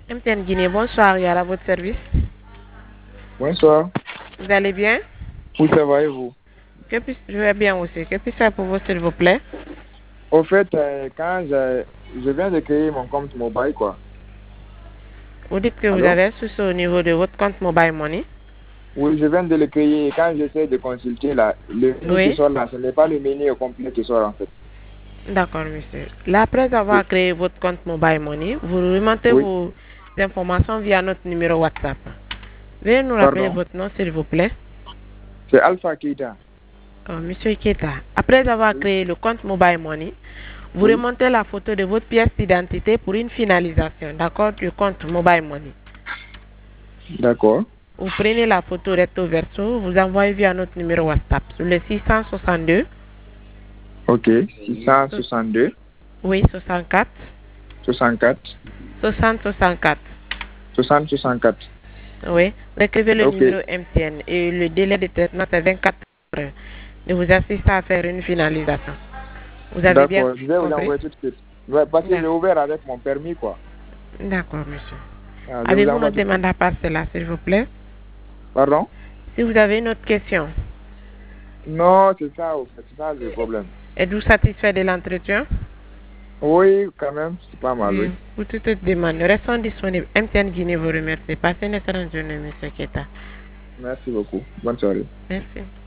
MTN Guinée, bonsoir, à votre service. Bonsoir. Vous allez bien? Oui, ça va et vous? Je vais bien aussi. Que puis-je faire pour vous, s'il vous plaît? Au fait, quand je viens de créer mon compte mobile, quoi. Vous dites que vous Allô? avez un souci au niveau de votre compte Mobile Money. Oui, je viens de le créer et quand j'essaie de consulter là, le menu qui Oui, sort là, ce n'est pas le menu au complet qui sort en fait. d'accord, monsieur. Là, après Oui, avoir créé votre compte Mobile Money, vous remontez oui, vos informations via notre numéro WhatsApp. Veuillez nous rappeler pardon. votre nom, s'il vous plaît. C'est Alpha Keita. Monsieur Iketa, après avoir Oui, créé le compte Mobile Money, vous oui, remontez la photo de votre pièce d'identité pour une finalisation, d'accord, du compte Mobile Money. d'accord. Vous prenez la photo recto verso, vous envoyez via notre numéro WhatsApp sur le 662, Ok, 662, oui, 64, 64, 60 64. 60, 64. Oui, vous écrivez le Ok, numéro MTN et le délai de traitement c'est 24 heures. De vous assister à faire une finalisation. Vous avez bien d'accord, je vais vous compris? envoyer tout de suite. Ouais, parce que j'ai D'ac- ouvert avec mon permis, quoi. D'accord, monsieur. Ah, je vous Avez-vous une envoie autre tout de suite. demande à part cela, s'il vous plaît? Pardon? Si vous avez une autre question, Non, c'est ça, au fait, c'est ça le problème. êtes-vous satisfait de l'entretien? Oui, quand même, c'est pas mal, Oui, oui. pour toute demande, nous restons disponibles. MTN Guinée vous remercie. Passez une excellente journée, monsieur Keta. Merci beaucoup. Bonne soirée. Merci.